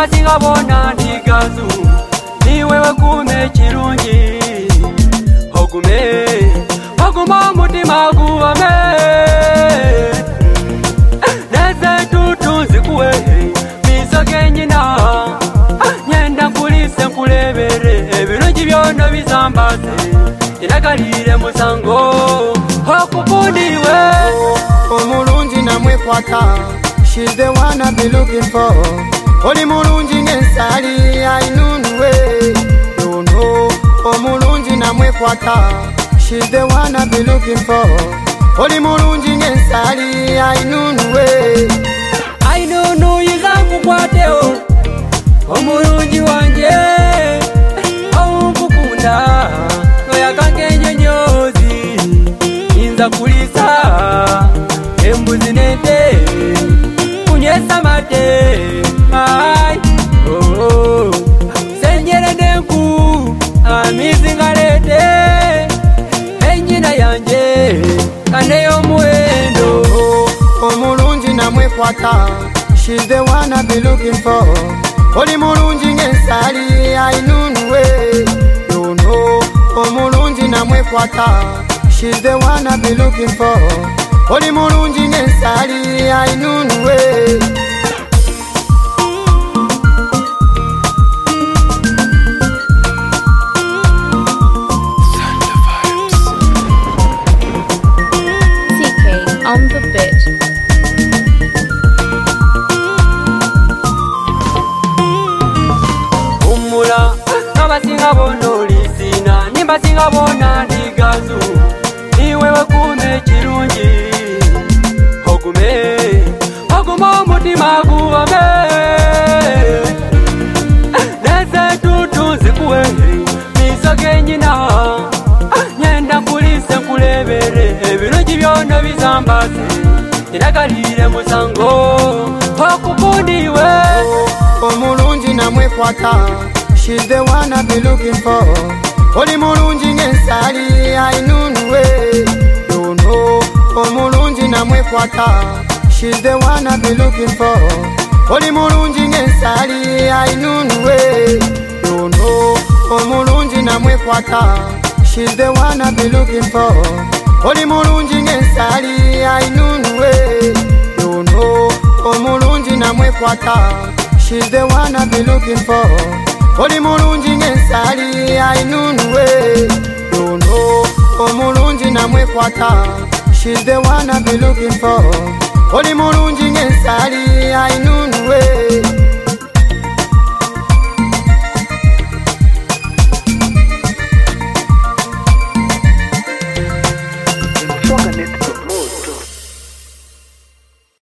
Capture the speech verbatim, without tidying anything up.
Nimbasinga bona ndigazu niwe wakume kirungi Hogume Hoguma mutima guwame Neze tutu zikuwe Misoke nyina Nyenda kulise nkulebere Ebirungi byona bizambaze Inakalire musango Hokufundiwe Omulungi namwekwata She's the one I be looking for Oli mulungi ngensali ainunuwe You know Omulungi namwekwata She's the one I be looking for Oli mulungi ngensali ainunuwe Ainunu yizangu kwateo Omulungi wanje Aumukunda Noyakange nyenyozi Inza kulisa Embuzi nete Kunyesa mate Ay Oh oh Senyere denku Amizi ngalete Enjina yanje Kaneyo muendo Omulungi namwekwata She's the one I be looking for Oli mulungi ngensali ainunuwe You know Omulungi namwekwata She's the one I be looking for Oli mulungi ngensali ainunuwe T K on the bit. Umula Nabasinga bono lisina Nimbasinga bona ndigazu Niwe wakume kirungi Hogume Hoguma mutima guwame Neze tutu zikuwe Misoke nyina Nyenda kulise nkulebere Ebirungi byona bizambaze Inakalire musango Hokufundiwe Omulungi namwekwata She's the one I be looking for Oli mulungi ngensali ainunuwe You know Omulungi namwekwata She's the one I be looking for Oli mulungi ngensali ainunuwe You know Omulungi namwekwata She's the one I be looking for Oli mulungi ngensali ainunuwe You know Omulungi namwekwata She's the one I be looking for Oli mulungi ngensali ainunuwe You know Omulungi namwekwata She's the one I be looking for Oli mulungi ngensali ainunuwe